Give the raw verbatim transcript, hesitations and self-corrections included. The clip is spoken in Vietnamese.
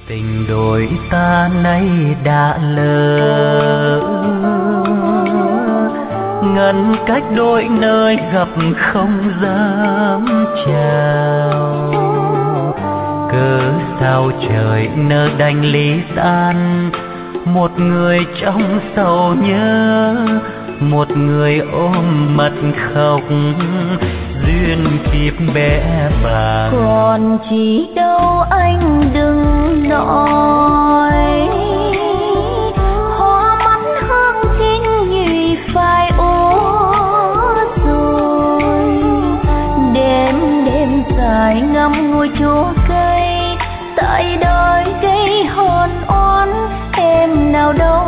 Tình đôi ta nay đã lỡ, ngăn cách đôi nơi gặp không dám chào. Cớ sao trời nỡ đành ly tan, một người trong sầu nhớ, một người ôm mặt khóc, duyên kiếp bé bàng. Còn chỉ đâu anh đừng nói, hoa mắt hương kinh nhụy phai úa rồi. Đêm đêm dài ngắm ngôi chúa cây, tại đời gây hồn oán em nào đâu